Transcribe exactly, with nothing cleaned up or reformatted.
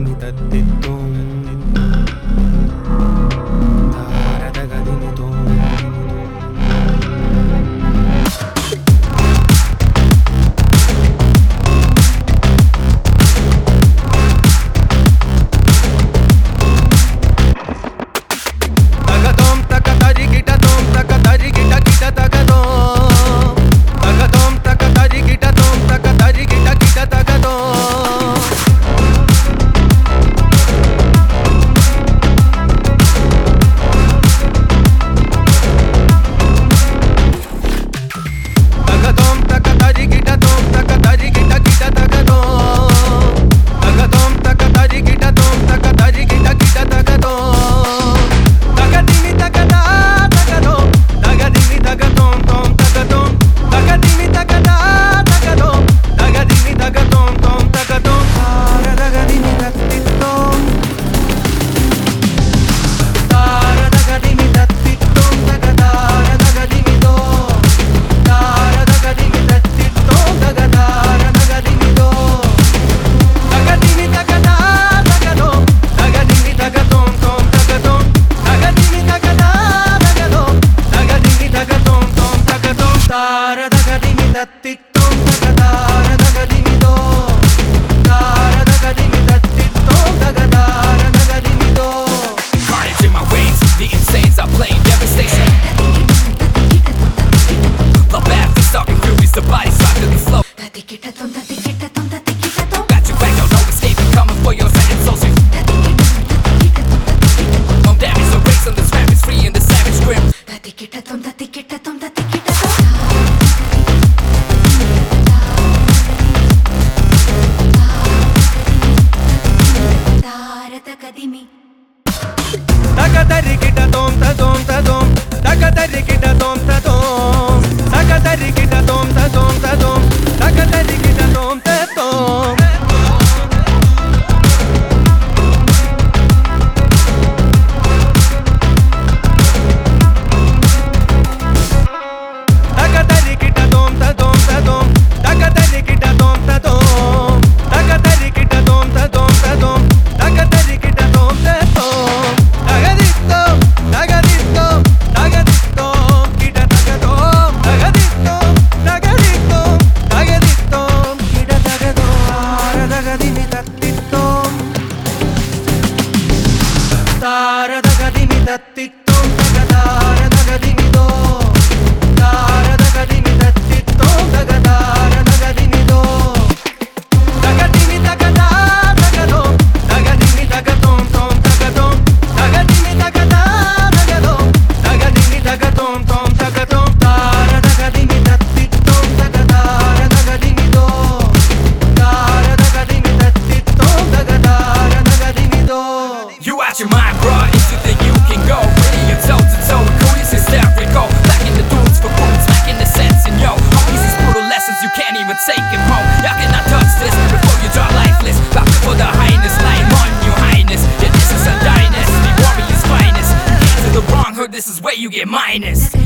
തകതിനി തത്തിത്തോം താരതകതിനി തോം തകതോം തകതരി കിടതോം തകതരി കിട കിട തകതോം തകതോം തകതരി കിടതോം തകതരി കിട കിട തകതോം തകതോം തകതരി കിടതോം തകതരി കിട കിട തകതോം തകതോം തകതരി കിടതോം തകതരി കിട കിട തകതോം തകതിനി തകതാ തകതോം തകതിനി തകതോം തോം തകതോം തകതിനി തകതാ തകതോം തകതിനി തകതോം തോം തകതോം താരതകതിനി തത്തിത്തോം താരതകതിനി തത്തിത്തോം തകതാരതകതിനി തോം താരതകതിനി തത്തിത്തോം തകതാരതകതിനി തോം തകതിനി തകതാ തകതോം തകതിനി തകതോം തോം തകതോം തകതിനി തകതാ തകതോം തകതിനി തകതോം തോം തകതോം താരതകതിനി തത്തിത്തോം തകതാരതകതിനി തോം താരതകതിനി തത്തിത്തോം തകതാരതകതിനി തോം Carnage in my veins, the insanes are playing devastation. The bad for stalking furies, the body's locked to the flow. Got you back, no escaping, coming for your sentence, so sweet. Home damage, the race on this rap is free in the savage grip. തകതരി കിടതോം തദോം തദോം തകതരി കിടതോം തദോം തകതരി കിടതോം തദോം തദോം തകതരി കിടതോം തദോം തകതരി കിടതോം തദോം തദോം തകതരി കിടതോം തദോം തകതരി കിടതോം തദോം തദോം തകതരി കിടതോം തദോം തകദിത്തോം തകദിത്തോം തകദിത്തോം കിട തകതോം തകദിത്തോം തകദിത്തോം തകദിത്തോം കിട തകതോം താരതകതിനി തത്തിത്തോം താരതകതിനി തത്തിത്തോം തകതാരതകതിനി തോം താരതകതിനി തത്തിത്തോം തകതാരതകതിനി തോം തകതിനി തകതാ തകതോം തകതിനി തകതോം തോം തകതോം തകതിനി തകതാ തകതോം തകതിനി തകതോം തോം തകതോം താരതകതിനി തത്തിത്തോം തകതാരതകതിനി തോം താരതകതിനി തത്തിത്തോം തകതാരതകതിനി തോം You out your mind, bro, if you think you can go. Ready and toe to toe, cool is hysterical. Back in the dudes for boots, back in the sense and yo. Homies, these brutal lessons you can't even take them home. Y'all cannot touch this before you draw lifeless. Back for the highness, lying on your highness. Yeah, this is a dynasty, warrior's finest. You came to the wrong hood, this is where you get minus.